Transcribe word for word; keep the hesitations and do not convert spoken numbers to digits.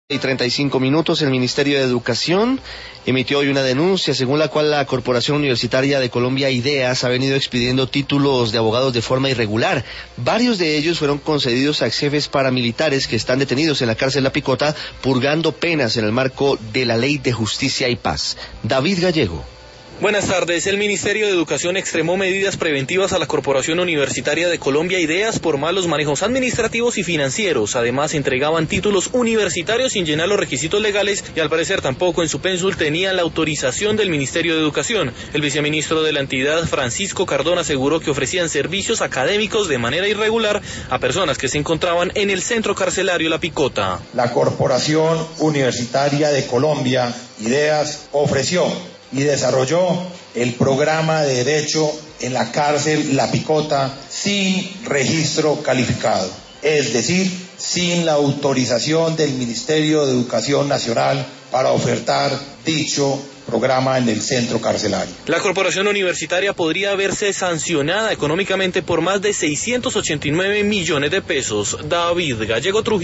Y treinta y cinco minutos, el Ministerio de Educación emitió hoy una denuncia según la cual la Corporación Universitaria de Colombia, IDEAS, ha venido expidiendo títulos de abogados de forma irregular. Varios de ellos fueron concedidos a ex jefes paramilitares que están detenidos en la cárcel La Picota, purgando penas en el marco de la Ley de Justicia y Paz. David Gallego. Buenas tardes. El Ministerio de Educación extremó medidas preventivas a la Corporación Universitaria de Colombia, IDEAS, por malos manejos administrativos y financieros. Además, entregaban títulos universitarios sin llenar los requisitos legales y al parecer tampoco en su pénsul tenían la autorización del Ministerio de Educación. El viceministro de la entidad, Francisco Cardona, aseguró que ofrecían servicios académicos de manera irregular a personas que se encontraban en el centro carcelario La Picota. La Corporación Universitaria de Colombia, IDEAS, ofreció y desarrolló el programa de derecho en la cárcel La Picota sin registro calificado, es decir, sin la autorización del Ministerio de Educación Nacional para ofertar dicho programa en el centro carcelario. La corporación universitaria podría verse sancionada económicamente por más de seiscientos ochenta y nueve millones de pesos. David Gallego Trujillo.